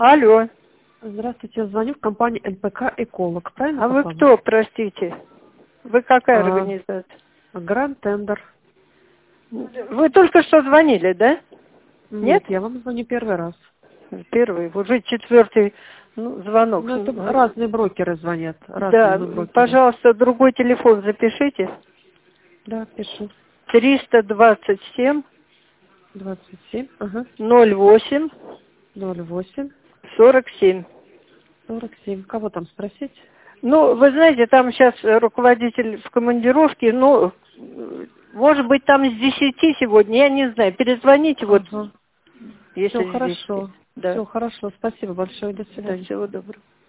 Алло. Здравствуйте, звоню в компанию НПК «Эколог». Правильно? А вы кто, простите? Вы какая организация? Гранд Тендер. Вы только что звонили, да? Нет, я вам звоню первый раз. Первый, уже четвертый звонок. Ну, это разные брокеры звонят. Да, брокеры. пожалуйста, другой телефон запишите. Да, пишу. 327 27, ага. 08 08 47. 47. Кого там спросить? Ну, вы знаете, там сейчас руководитель в командировке, может быть, там с 10 сегодня, я не знаю. Перезвоните, Ага. если Все с 10. хорошо. Да. Все хорошо. Спасибо большое. До свидания. Всего доброго.